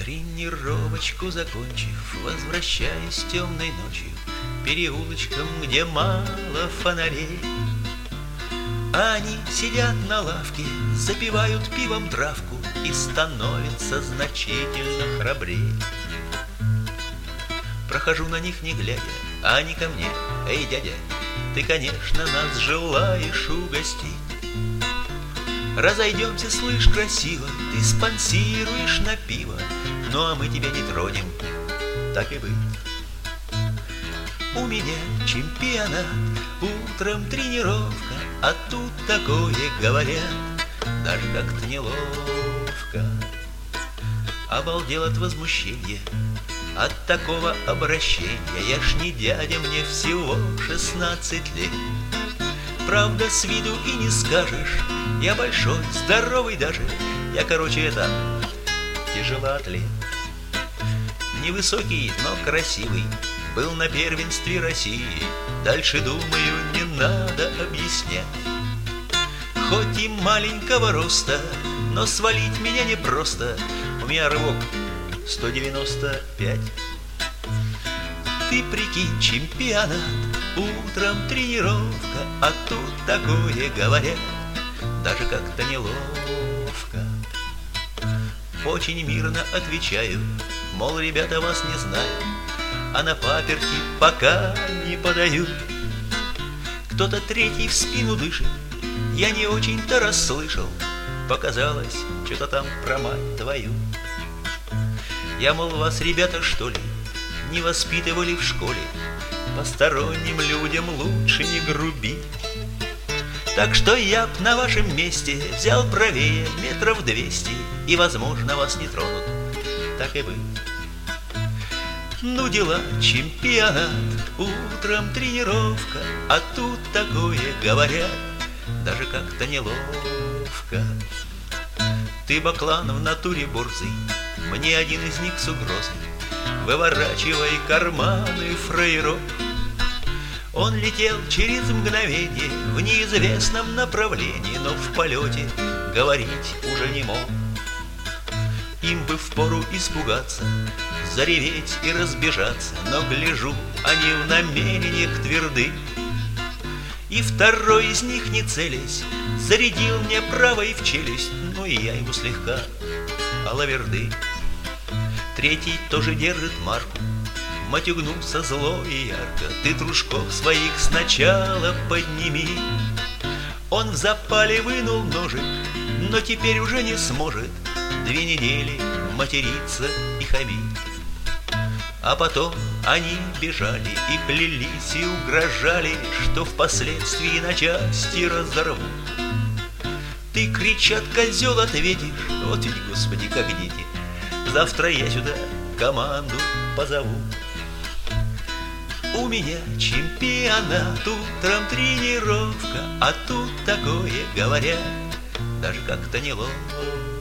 Тренировочку закончив, возвращаясь темной ночью переулочком, где мало фонарей, они сидят на лавке, запивают пивом травку и становятся значительно храбрее. Прохожу на них не глядя, а они ко мне: эй, дядя, ты, конечно, нас желаешь угостить. Разойдемся, слышь, красиво, ты спонсируешь на пиво, ну а мы тебя не тронем, так и быть. У меня чемпионат, утром тренировка, а тут такое говорят, даже как-то неловко. Обалдел от возмущения, от такого обращения. Я ж не дядя, мне всего 16 лет. Правда, с виду и не скажешь, я большой, здоровый даже. Я, короче, тяжелоатлет. Невысокий, но красивый, был на первенстве России. Дальше, думаю, не надо объяснять. Хоть и маленького роста, но свалить меня непросто. У меня рывок 195. Ты прикинь, чемпионат, утром тренировка, а тут такое говорят, даже как-то неловко. Очень мирно отвечаю, мол, ребята, вас не знаю, а на паперти пока не подаю. Кто-то третий в спину дышит, я не очень-то расслышал, показалось, что-то там про мать твою. Я, мол, вас, ребята, что ли, не воспитывали в школе? Посторонним людям лучше не грубить. Так что я б на вашем месте взял правее метров 200, и, возможно, вас не тронут, так и быть. Ну дела, чемпионат, утром тренировка, а тут такое говорят, даже как-то неловко. Ты, баклан, в натуре борзый, мне один из них с угрозой: выворачивай карманы фраеров. Он летел через мгновение в неизвестном направлении, но в полете говорить уже не мог. Им бы впору испугаться, зареветь и разбежаться, но, гляжу, они в намерениях тверды. И второй из них, не целясь, зарядил мне правой в челюсть, ну и я ему слегка алаверды. Третий тоже держит марку, матюгнулся зло и ярко: ты дружков своих сначала подними. Он в запале вынул ножик, но теперь уже не сможет 2 недели материться и хамить. А потом они бежали и клялись и угрожали, что впоследствии на части разорвут. Ты, кричат, козел, ответишь: вот ведь, господи, как дети, завтра я сюда команду позову. У меня чемпионат, утром тренировка, а тут такое говорят, даже как-то неловко.